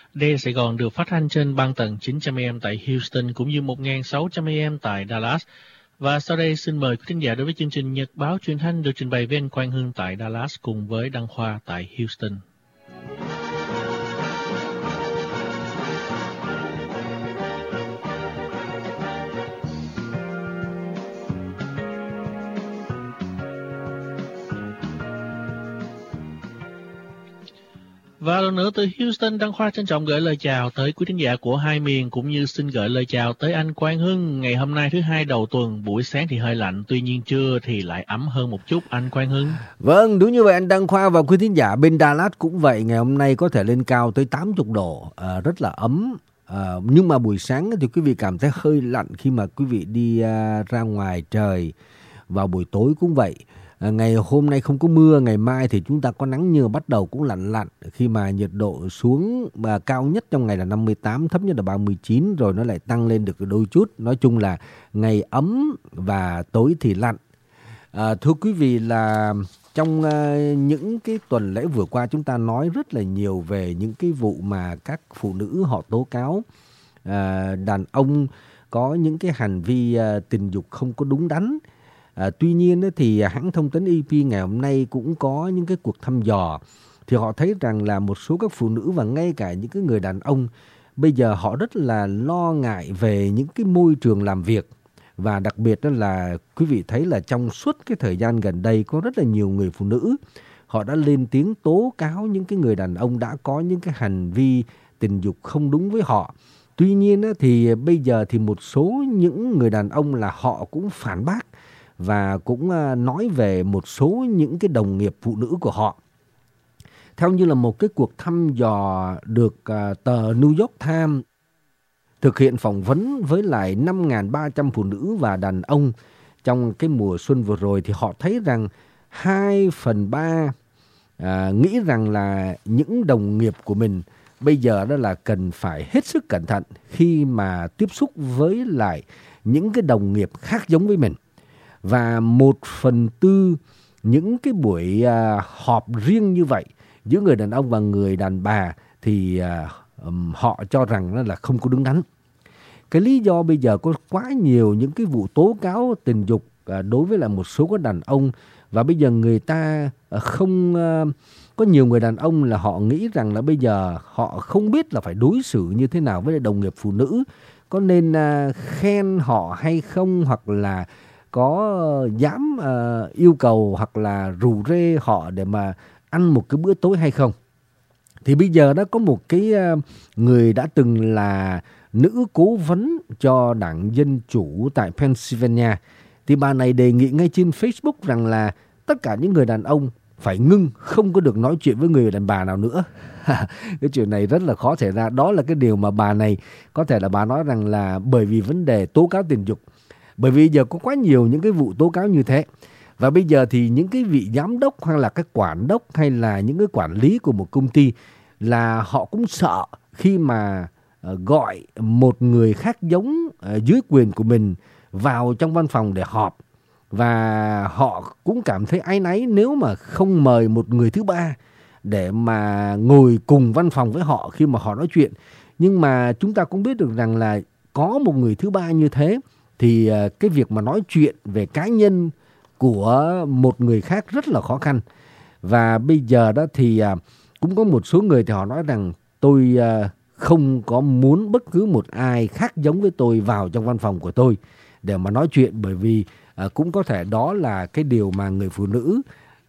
Đài Sài Gòn được phát thanh trên băng tần 900 AM tại Houston cũng như 1.600 AM tại Dallas. Và sau đây xin mời quý khán giả đối với chương trình Nhật báo truyền thanh được trình bày với anh Quang Hưng tại Dallas cùng với Đăng Khoa tại Houston. Và lần nữa từ Houston, Đăng Khoa trân trọng gửi lời chào tới quý khán giả của hai miền cũng như xin gửi lời chào tới anh Quang Hưng. Ngày hôm nay thứ hai đầu tuần, buổi sáng thì hơi lạnh, tuy nhiên trưa thì lại ấm hơn một chút anh Quang Hưng. Vâng, đúng như vậy anh Đăng Khoa và quý khán giả bên Dallas cũng vậy. Ngày hôm nay có thể lên cao tới 80 độ, rất là ấm. Nhưng mà buổi sáng thì quý vị cảm thấy hơi lạnh khi mà quý vị đi ra ngoài trời. Vào buổi tối cũng vậy. Ngày hôm nay không có mưa, ngày mai thì chúng ta có nắng nhưng bắt đầu cũng lạnh khi mà nhiệt độ xuống cao nhất trong ngày là 58, thấp nhất là 39 rồi nó lại tăng lên được đôi chút. Nói chung là ngày ấm và tối thì lạnh. Thưa quý vị là trong những cái tuần lễ vừa qua chúng ta nói rất là nhiều về những cái vụ mà các phụ nữ họ tố cáo đàn ông có những cái hành vi tình dục không có đúng đắn. Tuy nhiên thì hãng thông tấn AP ngày hôm nay cũng có những cái cuộc thăm dò thì họ thấy rằng là một số các phụ nữ và ngay cả những cái người đàn ông bây giờ họ rất là lo ngại về những cái môi trường làm việc. Và đặc biệt đó là quý vị thấy là trong suốt cái thời gian gần đây có rất là nhiều người phụ nữ họ đã lên tiếng tố cáo những cái người đàn ông đã có những cái hành vi tình dục không đúng với họ. Tuy nhiên thì bây giờ thì một số những người đàn ông là họ cũng phản bác và cũng nói về một số những cái đồng nghiệp phụ nữ của họ. Theo như là một cái cuộc thăm dò được tờ New York Times thực hiện phỏng vấn với lại 5.300 phụ nữ và đàn ông trong cái mùa xuân vừa rồi thì họ thấy rằng 2/3 nghĩ rằng là những đồng nghiệp của mình bây giờ đó là cần phải hết sức cẩn thận khi mà tiếp xúc với lại những cái đồng nghiệp khác giống với mình. Và 1/4 những cái buổi họp riêng như vậy giữa người đàn ông và người đàn bà thì họ cho rằng là không có đúng đắn. Cái lý do bây giờ có quá nhiều những cái vụ tố cáo tình dục đối với là một số các đàn ông. Và bây giờ người ta không có nhiều người đàn ông là họ nghĩ rằng là bây giờ họ không biết là phải đối xử như thế nào với đồng nghiệp phụ nữ. Có nên khen họ hay không, hoặc là có dám yêu cầu hoặc là rủ rê họ để mà ăn một cái bữa tối hay không. Thì bây giờ đó có một cái người đã từng là nữ cố vấn cho đảng Dân Chủ tại Pennsylvania. Thì bà này đề nghị ngay trên Facebook rằng là tất cả những người đàn ông phải ngưng, không có được nói chuyện với người đàn bà nào nữa. Cái chuyện này rất là khó xảy ra. Đó là cái điều mà bà này có thể là bà nói rằng là bởi vì vấn đề tố cáo tình dục. Bởi vì giờ có quá nhiều những cái vụ tố cáo như thế. Và bây giờ thì những cái vị giám đốc hay là các quản đốc hay là những cái quản lý của một công ty là họ cũng sợ khi mà gọi một người khác giống dưới quyền của mình vào trong văn phòng để họp. Và họ cũng cảm thấy áy náy nếu mà không mời một người thứ ba để mà ngồi cùng văn phòng với họ khi mà họ nói chuyện. Nhưng mà chúng ta cũng biết được rằng là có một người thứ ba như thế thì cái việc mà nói chuyện về cá nhân của một người khác rất là khó khăn. Và bây giờ đó thì cũng có một số người thì họ nói rằng tôi không có muốn bất cứ một ai khác giống với tôi vào trong văn phòng của tôi để mà nói chuyện, bởi vì cũng có thể đó là cái điều mà người phụ nữ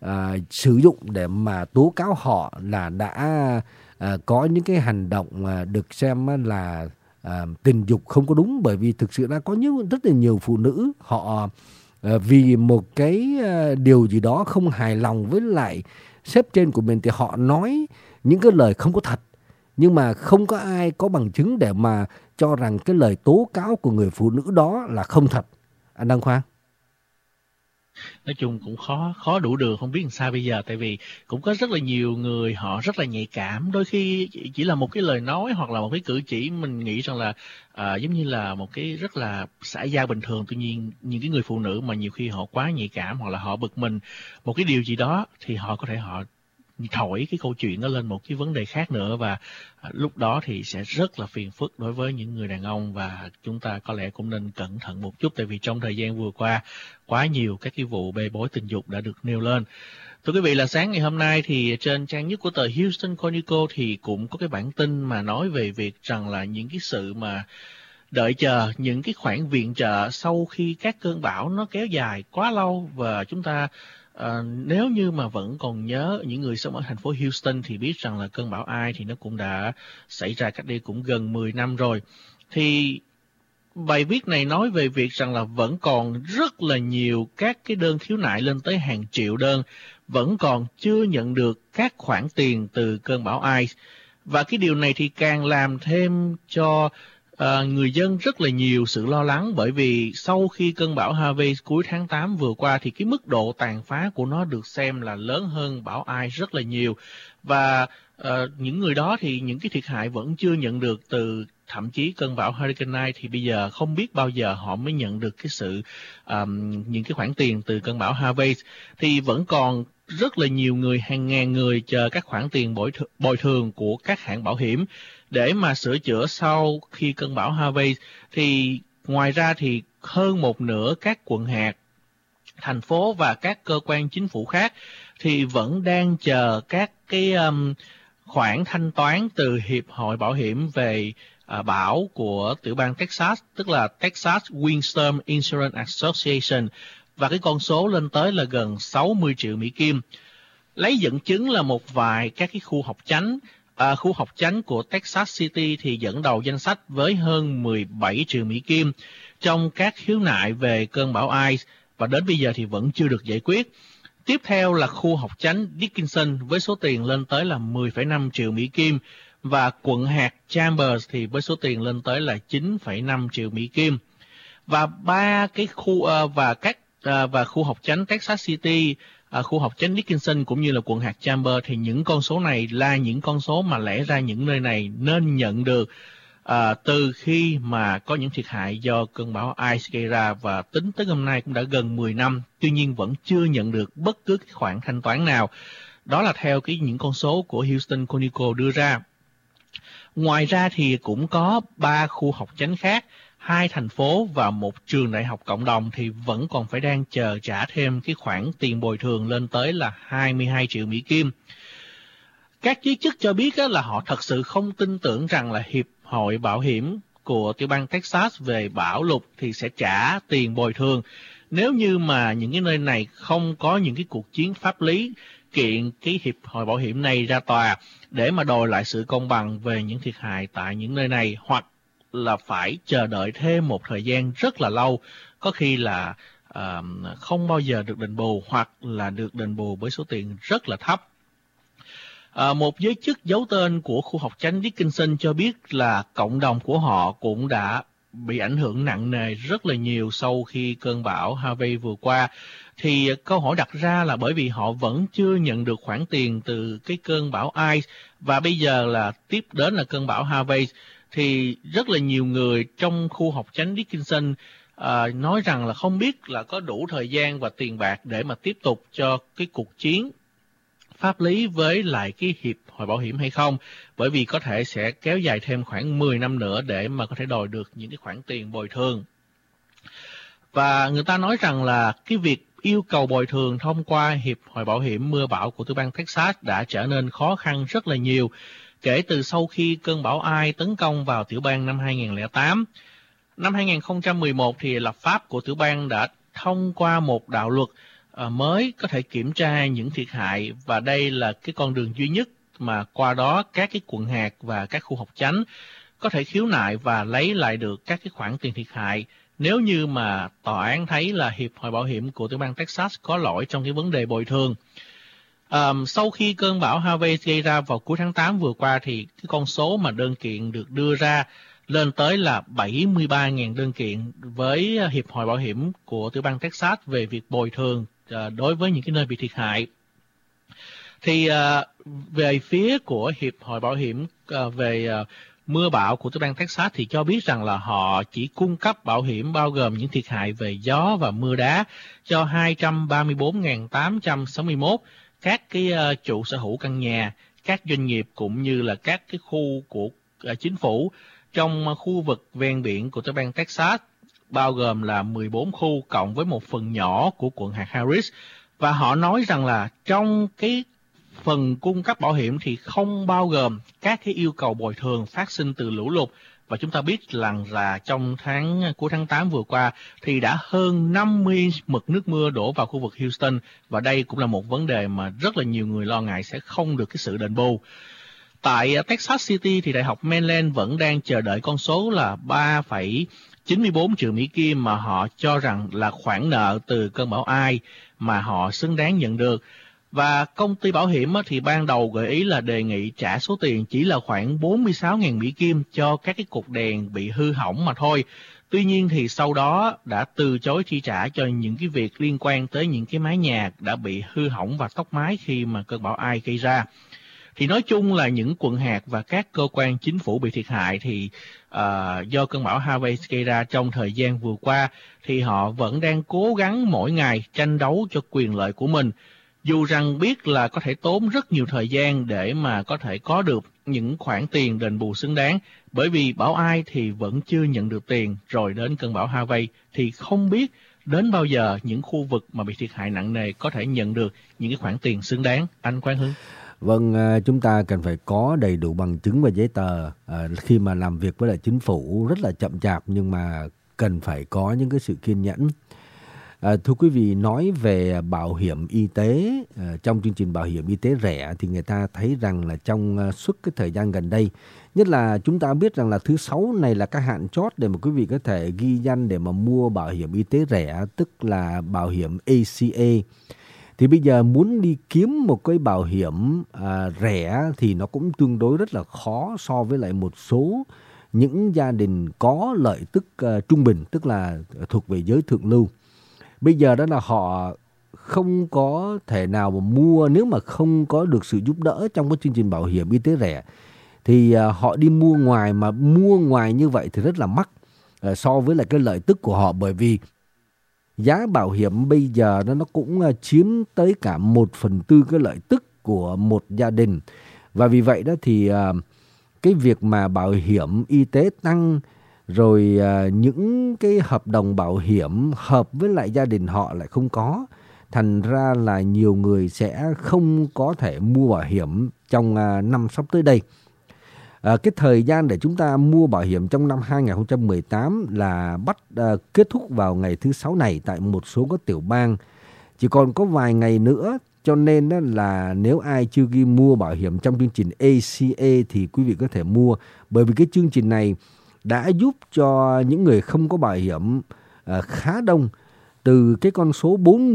sử dụng để mà tố cáo họ là đã có những cái hành động được xem là tình dục không có đúng. Bởi vì thực sự đã có rất là nhiều phụ nữ họ vì một cái điều gì đó không hài lòng với lại sếp trên của mình thì họ nói những cái lời không có thật. Nhưng mà không có ai có bằng chứng để mà cho rằng cái lời tố cáo của người phụ nữ đó là không thật. Anh Đăng Khoa. Nói chung cũng khó đủ đường, không biết làm sao bây giờ. Tại vì cũng có rất là nhiều người họ rất là nhạy cảm. Đôi khi chỉ là một cái lời nói hoặc là một cái cử chỉ mình nghĩ rằng là giống như là một cái rất là xã giao bình thường. Tuy nhiên những cái người phụ nữ mà nhiều khi họ quá nhạy cảm hoặc là họ bực mình một cái điều gì đó thì họ có thể họ thổi cái câu chuyện đó lên một cái vấn đề khác nữa, và lúc đó thì sẽ rất là phiền phức đối với những người đàn ông, và chúng ta có lẽ cũng nên cẩn thận một chút, tại vì trong thời gian vừa qua quá nhiều các cái vụ bê bối tình dục đã được nêu lên. Thưa quý vị, là sáng ngày hôm nay thì trên trang nhất của tờ Houston Chronicle thì cũng có cái bản tin mà nói về việc rằng là những cái sự mà đợi chờ những cái khoản viện trợ sau khi các cơn bão nó kéo dài quá lâu. Và chúng ta nếu như mà vẫn còn nhớ, những người sống ở thành phố Houston thì biết rằng là cơn bão Ai thì nó cũng đã xảy ra cách đây cũng gần 10 năm rồi. Thì bài viết này nói về việc rằng là vẫn còn rất là nhiều các cái đơn khiếu nại lên tới hàng triệu đơn, vẫn còn chưa nhận được các khoản tiền từ cơn bão Ai. Và cái điều này thì càng làm thêm cho người dân rất là nhiều sự lo lắng, bởi vì sau khi cơn bão Harvey cuối tháng 8 vừa qua thì cái mức độ tàn phá của nó được xem là lớn hơn bão Ai rất là nhiều. Và những người đó thì những cái thiệt hại vẫn chưa nhận được từ thậm chí cơn bão Hurricane Ai, thì bây giờ không biết bao giờ họ mới nhận được cái sự những cái khoản tiền từ cơn bão Harvey. Thì vẫn còn rất là nhiều người, hàng ngàn người chờ các khoản tiền bồi thường của các hãng bảo hiểm để mà sửa chữa sau khi cơn bão Harvey. Thì ngoài ra thì hơn một nửa các quận hạt, thành phố và các cơ quan chính phủ khác thì vẫn đang chờ các cái khoản thanh toán từ Hiệp hội Bảo hiểm về bão của tiểu bang Texas, tức là Texas Windstorm Insurance Association, và cái con số lên tới là gần 60 triệu Mỹ Kim. Lấy dẫn chứng là một vài các cái khu học chánh của Texas City thì dẫn đầu danh sách với hơn 17 triệu Mỹ Kim trong các khiếu nại về cơn bão Ai, và đến bây giờ thì vẫn chưa được giải quyết. Tiếp theo là khu học chánh Dickinson với số tiền lên tới là 10,5 triệu Mỹ Kim, và quận hạt Chambers thì với số tiền lên tới là 9,5 triệu Mỹ Kim. Và ba cái khu và khu học chánh Texas City, khu học chánh Dickinson cũng như là quận hạt Chambers, thì những con số này là những con số mà lẽ ra những nơi này nên nhận được từ khi mà có những thiệt hại do cơn bão Ai gây ra, và tính tới hôm nay cũng đã gần 10 năm, tuy nhiên vẫn chưa nhận được bất cứ cái khoản thanh toán nào. Đó là theo những con số của Houston Chronicle đưa ra. Ngoài ra thì cũng có 3 khu học chánh khác, 2 thành phố và một trường đại học cộng đồng thì vẫn còn phải đang chờ trả thêm cái khoản tiền bồi thường lên tới là 22 triệu Mỹ Kim. Các giới chức cho biết là họ thật sự không tin tưởng rằng là Hiệp hội Bảo hiểm của tiểu bang Texas về bão lụt thì sẽ trả tiền bồi thường nếu như mà những cái nơi này không có những cái cuộc chiến pháp lý kiện cái Hiệp hội Bảo hiểm này ra tòa để mà đòi lại sự công bằng về những thiệt hại tại những nơi này, hoặc là phải chờ đợi thêm một thời gian rất là lâu, có khi là không bao giờ được đền bù, hoặc là được đền bù với số tiền rất là thấp. Một giới chức giấu tên của khu học chánh Dickinson cho biết là cộng đồng của họ cũng đã bị ảnh hưởng nặng nề rất là nhiều sau khi cơn bão Harvey vừa qua. Thì câu hỏi đặt ra là bởi vì họ vẫn chưa nhận được khoản tiền từ cái cơn bão Ai, và bây giờ là tiếp đến là cơn bão Harvey, thì rất là nhiều người trong khu học chánh Dickinson nói rằng là không biết là có đủ thời gian và tiền bạc để mà tiếp tục cho cái cuộc chiến pháp lý với lại cái Hiệp hội Bảo hiểm hay không, bởi vì có thể sẽ kéo dài thêm khoảng 10 năm nữa để mà có thể đòi được những cái khoản tiền bồi thường. Và người ta nói rằng là cái việc yêu cầu bồi thường thông qua Hiệp hội Bảo hiểm mưa bão của tiểu bang Texas đã trở nên khó khăn rất là nhiều kể từ sau khi cơn bão Ai tấn công vào tiểu bang năm 2008. Năm 2011 thì lập pháp của tiểu bang đã thông qua một đạo luật mới có thể kiểm tra những thiệt hại, và đây là cái con đường duy nhất mà qua đó các cái quận hạt và các khu học chánh có thể khiếu nại và lấy lại được các cái khoản tiền thiệt hại nếu như mà tòa án thấy là Hiệp hội Bảo hiểm của tiểu bang Texas có lỗi trong cái vấn đề bồi thường. Sau khi cơn bão Harvey gây ra vào cuối tháng 8 vừa qua thì cái con số mà đơn kiện được đưa ra lên tới là 73.000 đơn kiện với Hiệp hội Bảo hiểm của tiểu bang Texas về việc bồi thường đối với những cái nơi bị thiệt hại. Thì về phía của Hiệp hội Bảo hiểm về mưa bão của tiểu bang Texas thì cho biết rằng là họ chỉ cung cấp bảo hiểm bao gồm những thiệt hại về gió và mưa đá cho 234.861 các cái chủ sở hữu căn nhà, các doanh nghiệp cũng như là các cái khu của chính phủ trong khu vực ven biển của tiểu bang Texas, bao gồm là 14 khu cộng với một phần nhỏ của quận hạt Harris. Và họ nói rằng là trong cái phần cung cấp bảo hiểm thì không bao gồm các cái yêu cầu bồi thường phát sinh từ lũ lụt. Và chúng ta biết rằng là trong cuối tháng 8 vừa qua thì đã hơn 50 mực nước mưa đổ vào khu vực Houston, và đây cũng là một vấn đề mà rất là nhiều người lo ngại sẽ không được cái sự đền bù. Tại Texas City thì Đại học Mainland vẫn đang chờ đợi con số là 3,94 triệu Mỹ Kim mà họ cho rằng là khoản nợ từ cơn bão Ai mà họ xứng đáng nhận được. Và công ty bảo hiểm thì ban đầu gợi ý là đề nghị trả số tiền chỉ là khoảng 46.000 Mỹ Kim cho các cái cột đèn bị hư hỏng mà thôi. Tuy nhiên thì sau đó đã từ chối chi trả cho những cái việc liên quan tới những cái mái nhà đã bị hư hỏng và tốc mái khi mà cơn bão Ai gây ra. Thì nói chung là những quận hạt và các cơ quan chính phủ bị thiệt hại thì do cơn bão Harvey gây ra trong thời gian vừa qua thì họ vẫn đang cố gắng mỗi ngày tranh đấu cho quyền lợi của mình. Dù rằng biết là có thể tốn rất nhiều thời gian để mà có thể có được những khoản tiền đền bù xứng đáng, bởi vì bão Ai thì vẫn chưa nhận được tiền, rồi đến cơn bão Harvey thì không biết đến bao giờ những khu vực mà bị thiệt hại nặng nề có thể nhận được những cái khoản tiền xứng đáng. Anh Quang Hưng. Vâng, chúng ta cần phải có đầy đủ bằng chứng và giấy tờ khi mà làm việc với lại chính phủ, rất là chậm chạp nhưng mà cần phải có những cái sự kiên nhẫn. Thưa quý vị, nói về bảo hiểm y tế, trong chương trình bảo hiểm y tế rẻ thì người ta thấy rằng là trong suốt cái thời gian gần đây, nhất là chúng ta biết rằng là thứ Sáu này là cái hạn chót để mà quý vị có thể ghi danh để mà mua bảo hiểm y tế rẻ, tức là bảo hiểm ACA. Thì bây giờ muốn đi kiếm một cái bảo hiểm rẻ thì nó cũng tương đối rất là khó so với lại một số những gia đình có lợi tức trung bình, tức là thuộc về giới thượng lưu. Bây giờ đó là họ không có thể nào mà mua nếu mà không có được sự giúp đỡ trong cái chương trình bảo hiểm y tế rẻ. Thì họ đi mua ngoài, mà mua ngoài như vậy thì rất là mắc so với lại cái lợi tức của họ, bởi vì giá bảo hiểm bây giờ nó cũng chiếm tới cả 1/4 cái lợi tức của một gia đình. Và vì vậy đó thì cái việc mà bảo hiểm y tế tăng, rồi những cái hợp đồng bảo hiểm hợp với lại gia đình họ lại không có. Thành ra là nhiều người sẽ không có thể mua bảo hiểm trong năm sắp tới đây. Cái thời gian để chúng ta mua bảo hiểm trong năm 2018 là kết thúc vào ngày thứ Sáu này tại một số các tiểu bang. Chỉ còn có vài ngày nữa, cho nên đó là nếu ai chưa ghi mua bảo hiểm trong chương trình ACA thì quý vị có thể mua. Bởi vì cái chương trình này đã giúp cho những người không có bảo hiểm khá đông. Từ cái con số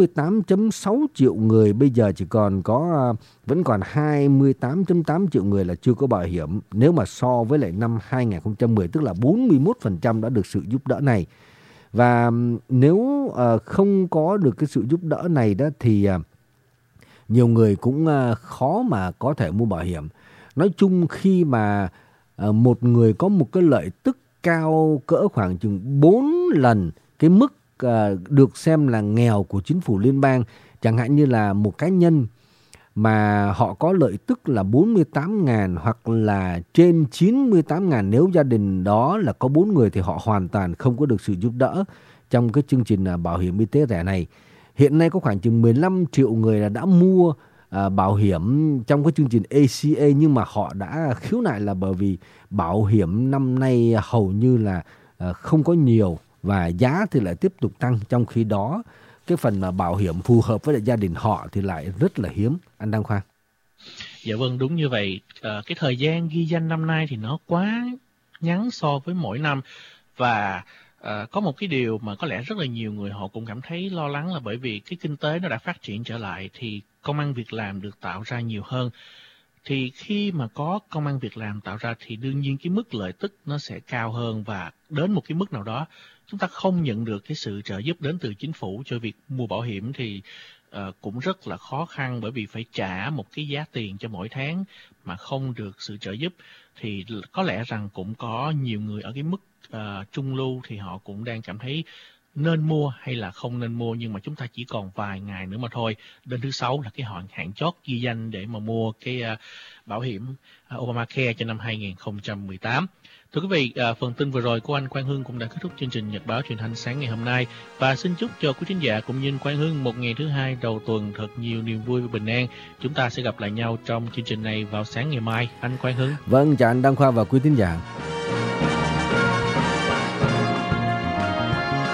48,6 triệu người bây giờ chỉ vẫn còn 28,8 triệu người là chưa có bảo hiểm. Nếu mà so với lại năm 2010, tức là 41% đã được sự giúp đỡ này. Và nếu không có được cái sự giúp đỡ này đó thì nhiều người cũng khó mà có thể mua bảo hiểm. Nói chung khi mà một người có một cái lợi tức cao cỡ khoảng chừng 4 lần cái mức được xem là nghèo của chính phủ liên bang, chẳng hạn như là một cá nhân mà họ có lợi tức là 48.000 hoặc là trên 98.000, nếu gia đình đó là có 4 người thì họ hoàn toàn không có được sự giúp đỡ trong cái chương trình bảo hiểm y tế rẻ này. Hiện nay có khoảng chừng 15 triệu người là đã mua bảo hiểm trong cái chương trình ACA, nhưng mà họ đã khiếu nại là bởi vì bảo hiểm năm nay hầu như là không có nhiều và giá thì lại tiếp tục tăng, trong khi đó cái phần mà bảo hiểm phù hợp với lại gia đình họ thì lại rất là hiếm. Anh Đăng Khoa. Dạ vâng, đúng như vậy. Cái thời gian ghi danh năm nay thì nó quá ngắn so với mỗi năm, và có một cái điều mà có lẽ rất là nhiều người họ cũng cảm thấy lo lắng là bởi vì cái kinh tế nó đã phát triển trở lại thì công ăn việc làm được tạo ra nhiều hơn. Thì khi mà có công ăn việc làm tạo ra thì đương nhiên cái mức lợi tức nó sẽ cao hơn, và đến một cái mức nào đó chúng ta không nhận được cái sự trợ giúp đến từ chính phủ cho việc mua bảo hiểm thì cũng rất là khó khăn, bởi vì phải trả một cái giá tiền cho mỗi tháng mà không được sự trợ giúp. Thì có lẽ rằng cũng có nhiều người ở cái mức trung lưu thì họ cũng đang cảm thấy nên mua hay là không nên mua, nhưng mà chúng ta chỉ còn vài ngày nữa mà thôi. Đến thứ Sáu là cái hạn chót ghi danh để mà mua cái bảo hiểm Obamacare cho năm 2018. Thưa quý vị, phần tin vừa rồi của anh Quang Hưng cũng đã kết thúc chương trình Nhật báo Truyền thanh sáng ngày hôm nay. Và xin chúc cho quý thính giả cũng như Quang Hưng một ngày thứ hai đầu tuần thật nhiều niềm vui và bình an. Chúng ta sẽ gặp lại nhau trong chương trình này vào sáng ngày mai. Anh Quang Hưng. Vâng, chào anh Đăng Khoa và quý thính giả.